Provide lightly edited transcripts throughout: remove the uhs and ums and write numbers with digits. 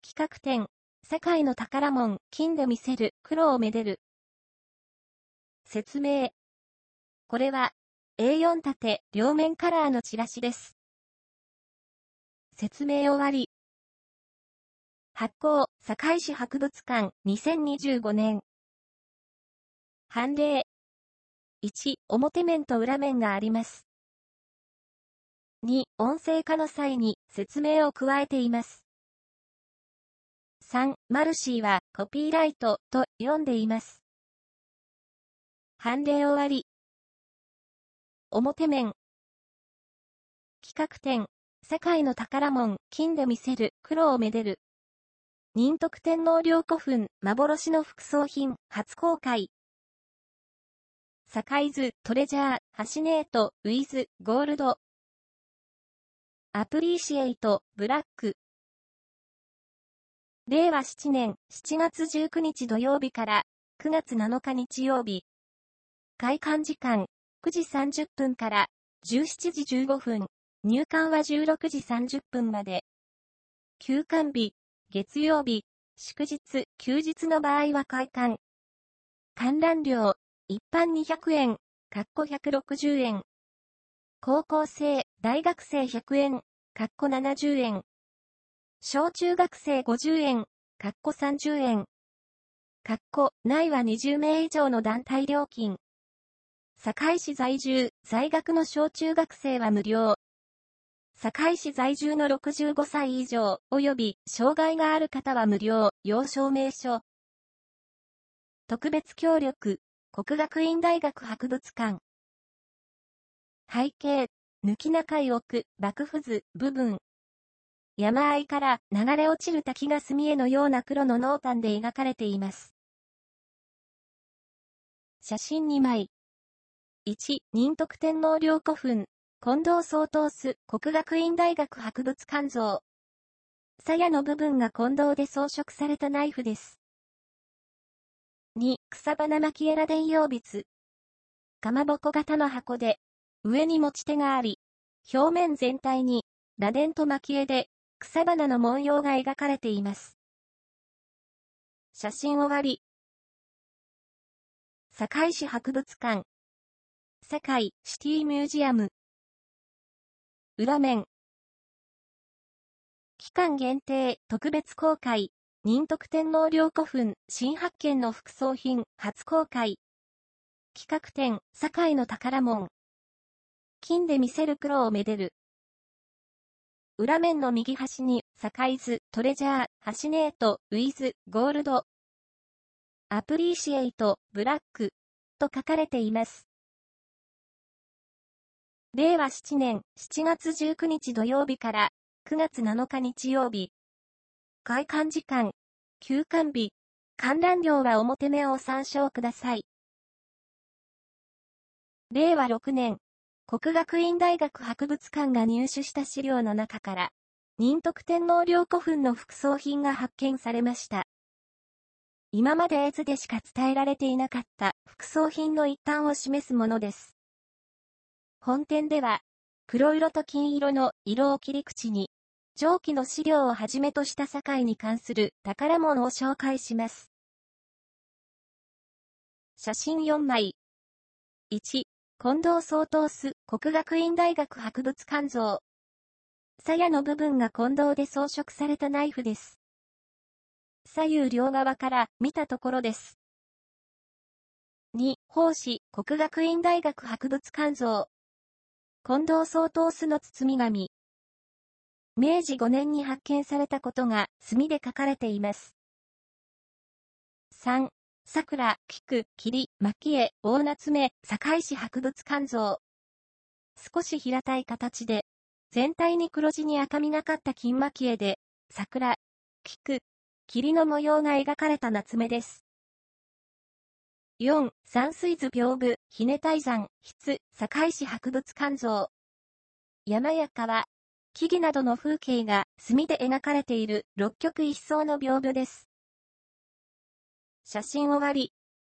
企画展、世界の宝物、金で見せる、黒をめでる。説明。これは、A4 縦、両面カラーのチラシです。説明終わり。発行、堺市博物館、2025年。判例。1、表面と裏面があります。2、音声化の際に説明を加えています。3、マルシーはコピーライトと読んでいます。判例終わり。表面。企画展、世界の宝物、金で見せる、黒をめでる。仁徳天皇陵古墳、幻の副葬品、初公開。サカイズ、トレジャー、ハシネート、ウィズ、ゴールド。アプリーシエイト、ブラック。令和7年7月19日土曜日から9月7日日曜日。開館時間9時30分から17時15分。入館は16時30分まで。休館日、月曜日、祝日、休日の場合は開館。観覧料、一般200円、160円。高校生、大学生100円、70円。小中学生50円、30円。内は20名以上の団体料金。堺市在住、在学の小中学生は無料。堺市在住の65歳以上、及び障害がある方は無料、要証明書。特別協力、國學院大學博物館。背景、抜中井奥、幕府図、部分。山あいから流れ落ちる滝が墨絵のような黒の濃淡で描かれています。写真2枚。1、仁徳天皇陵古墳、近藤宗東司國學院大學博物館像。鞘の部分が金銅で装飾されたナイフです。2、草花蒔絵螺鈿葉筆。かまぼこ型の箱で、上に持ち手があり、表面全体に、螺鈿と蒔絵で、草花の文様が描かれています。写真終わり。堺市博物館。堺シティミュージアム。裏面。期間限定特別公開。仁徳天皇陵古墳新発見の副葬品初公開。企画展堺の宝物。金で見せる黒をめでる。裏面の右端に、サカイズ、トレジャー、ハシネート、ウィズ、ゴールド。アプリーシエイト、ブラック、と書かれています。令和7年7月19日土曜日から9月7日日曜日。開館時間、休館日、観覧料は表面を参照ください。令和6年。國學院大學博物館が入手した資料の中から、仁徳天皇陵古墳の副葬品が発見されました。今まで絵図でしか伝えられていなかった副葬品の一端を示すものです。本展では、黒色と金色の色を切り口に、上記の資料をはじめとした堺に関する宝物を紹介します。写真4枚。1、近藤宗東司國學院大學博物館像。鞘の部分が金銅で装飾されたナイフです。左右両側から見たところです。2、法師國學院大学博物館像。近藤宗東司の包み紙。明治5年に発見されたことが墨で書かれています。3、桜、菊、霧、蒔絵、大夏目、堺市博物館像。少し平たい形で、全体に黒地に赤みがかった金蒔絵で、桜、菊、霧の模様が描かれた夏目です。4、山水図屏風、ひね大山、筆、堺市博物館像。山や川、木々などの風景が墨で描かれている六曲一層の屏風です。写真終わり。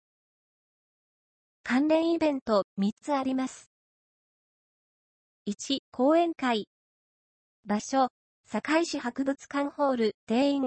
関連イベント3つあります。1、講演会。場所、堺市博物館ホール、定員、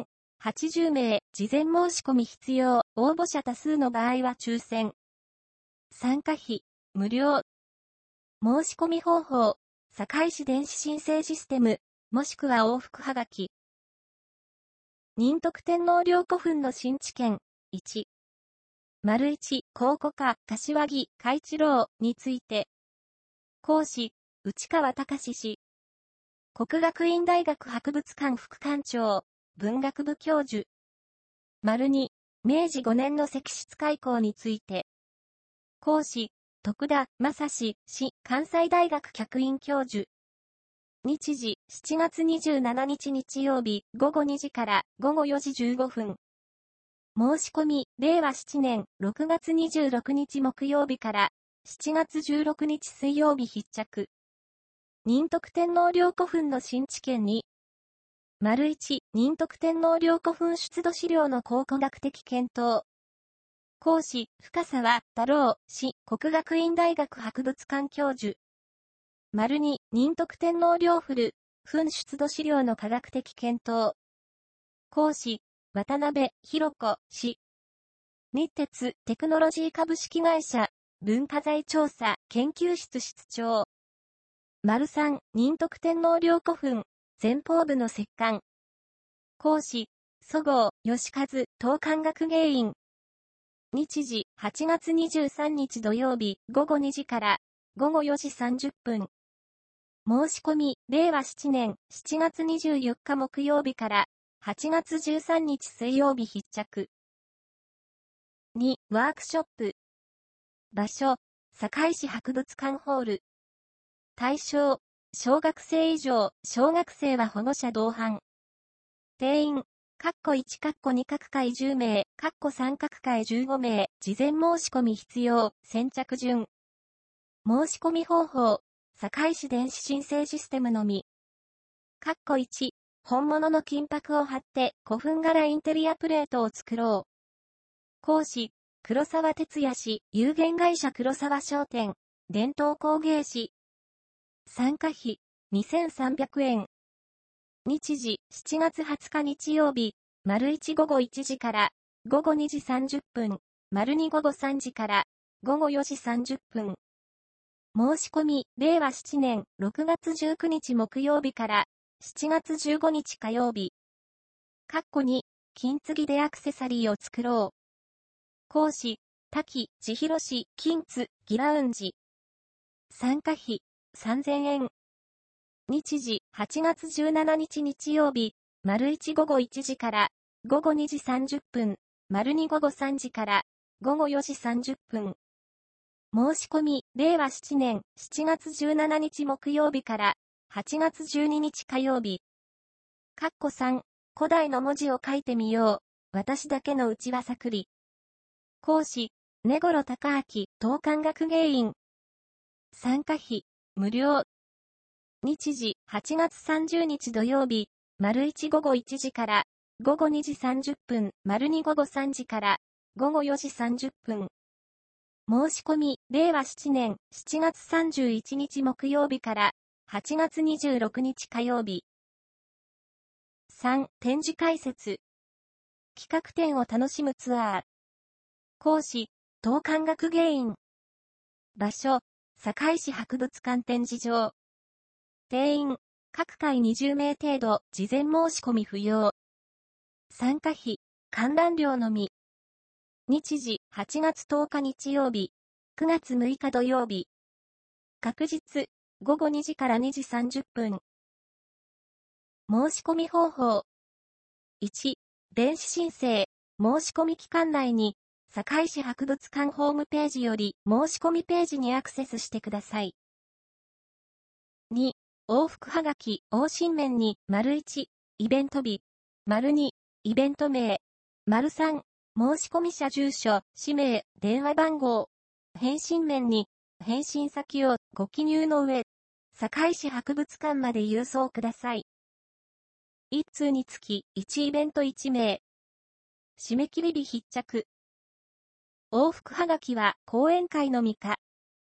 80名、事前申し込み必要、応募者多数の場合は抽選。参加費、無料。申し込み方法、堺市電子申請システム、もしくは往復はがき。仁徳天皇陵古墳の新地検、1。1、考古家、柏木、海一郎について。講師、内川隆氏。國學院大學博物館副館長、文学部教授。2、明治5年の石室開港について。講師、徳田正史氏、関西大学客員教授。日時、7月27日日曜日、午後2時から午後4時15分。申し込み、令和7年6月26日木曜日から7月16日水曜日必着。仁徳天皇陵古墳の新地検に。1、仁徳天皇陵古墳出土資料の考古学的検討。講師、深沢太郎氏、國學院大學博物館教授。2、仁徳天皇陵墳出土資料の科学的検討。講師、渡辺博子氏。日鉄テクノロジー株式会社、文化財調査研究室室長。3、仁徳天皇陵古墳前方部の石棺。講師、十郷義和東漢学芸員。日時、8月23日土曜日、午後2時から午後4時30分。申し込み、令和7年7月24日木曜日から8月13日水曜日必着。2、ワークショップ。場所、堺市博物館ホール。対象、小学生以上、小学生は保護者同伴。定員、1、2各回10名、3各回15名、事前申し込み必要、先着順。申し込み方法、堺市電子申請システムのみ。1、本物の金箔を貼って古墳柄インテリアプレートを作ろう。講師、黒沢哲也氏、有限会社黒沢商店、伝統工芸士。参加費、2300円。日時、7月20日日曜日、1午後1時から午後2時30分、2午後3時から午後4時30分。申し込み、令和7年6月19日木曜日から7月15日火曜日。2、金継ぎでアクセサリーを作ろう。講師、滝千尋氏、金津、ギラウンジ。参加費、3000円。日時、8月17日日曜日、1午後1時から午後2時30分、2午後3時から午後4時30分。申し込み、令和7年7月17日木曜日から8月12日火曜日。3、古代の文字を書いてみよう。私だけのうちわさくり。講師、根頃隆明、東漢学芸員。参加費、無料。日時、8月30日土曜日、1午後1時から午後2時30分、2午後3時から午後4時30分。申し込み、令和7年7月31日木曜日から8月26日火曜日。3、展示解説。企画展を楽しむツアー。講師、東漢学芸員。場所、堺市博物館展示場。定員、各回20名程度、事前申し込み不要。参加費、観覧料のみ。日時、8月10日日曜日、9月6日土曜日。確日、午後2時から2時30分。申し込み方法。1、電子申請、申し込み期間内に、堺市博物館ホームページより申し込みページにアクセスしてください。2、往復はがき、往診面に、1、イベント日、2、イベント名、3、申し込み者住所、氏名、電話番号。返信面に、返信先をご記入の上、堺市博物館まで郵送ください。1通につき、1イベント1名。締め切り日必着。往復はがきは、講演会のみか。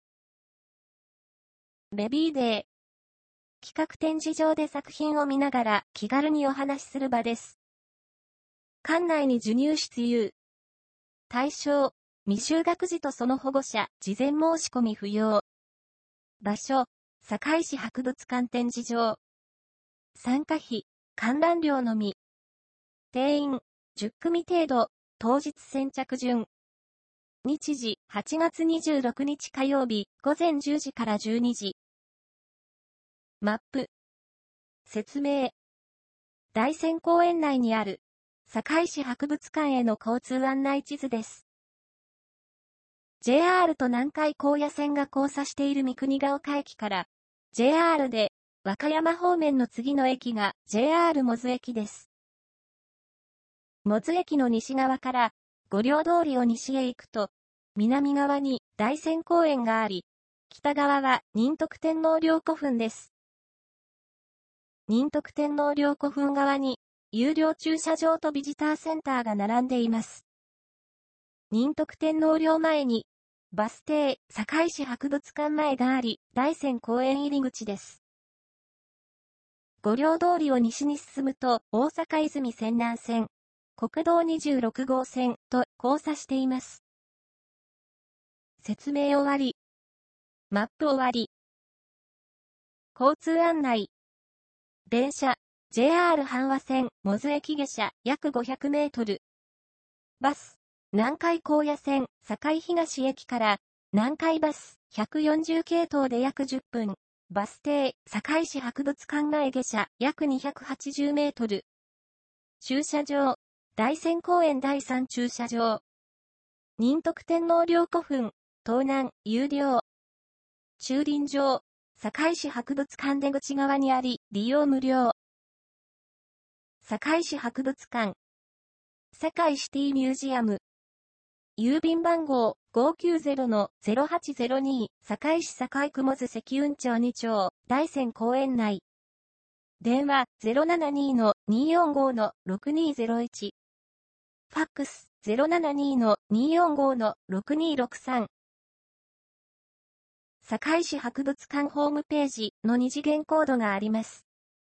ベビーデー。企画展示場で作品を見ながら気軽にお話しする場です。 館内に授乳室有。対象、未就学児とその保護者、事前申し込み不要。場所、堺市博物館展示場。参加費、観覧料のみ。定員、10組程度、当日先着順。日時、8月26日火曜日、午前10時から12時。マップ。説明。大山公園内にある、堺市博物館への交通案内地図です。JR と南海高野線が交差している三国ヶ丘駅から、JR で、和歌山方面の次の駅が JR 百舌駅です。百舌駅の西側から、五両通りを西へ行くと、南側に大山公園があり、北側は仁徳天皇陵古墳です。仁徳天皇陵古墳側に、有料駐車場とビジターセンターが並んでいます。仁徳天皇陵前に、バス停、堺市博物館前があり、大山公園入り口です。五両通りを西に進むと、大阪泉泉南線、国道26号線と交差しています。説明終わり。マップ終わり。交通案内。電車、JR 阪和線、百舌駅下車、約500メートル。バス、南海高野線、堺東駅から、南海バス、140系統で約10分。バス停、堺市博物館前下車、約280メートル。駐車場、大山公園第3駐車場。仁徳天皇陵古墳、東南、有料。駐輪場、堺市博物館出口側にあり、利用無料。堺市博物館。堺シティミュージアム。郵便番号 590-0802 堺市堺区百舌石雲町2町大山公園内。電話 072-245-6201。ファックス 072-245-6263。堺市博物館ホームページの二次元コードがあります。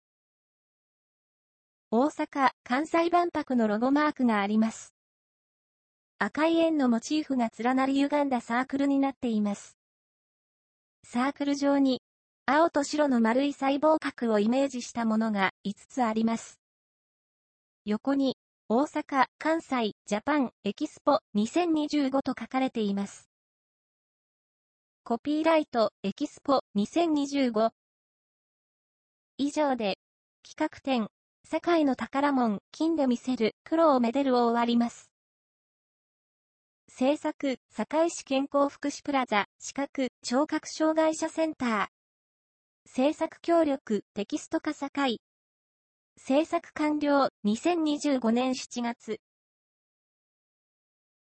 大阪・関西万博のロゴマークがあります。赤い円のモチーフが連なり歪んだサークルになっています。サークル上に、青と白の丸い細胞核をイメージしたものが5つあります。横に、大阪・関西・ジャパン・エキスポ2025と書かれています。コピーライト・エキスポ2025。以上で、企画展、世界の宝物、金で見せる、黒をめでるを終わります。制作、堺市健康福祉プラザ、視覚、聴覚障害者センター。制作協力、テキスト化堺。制作完了、2025年7月。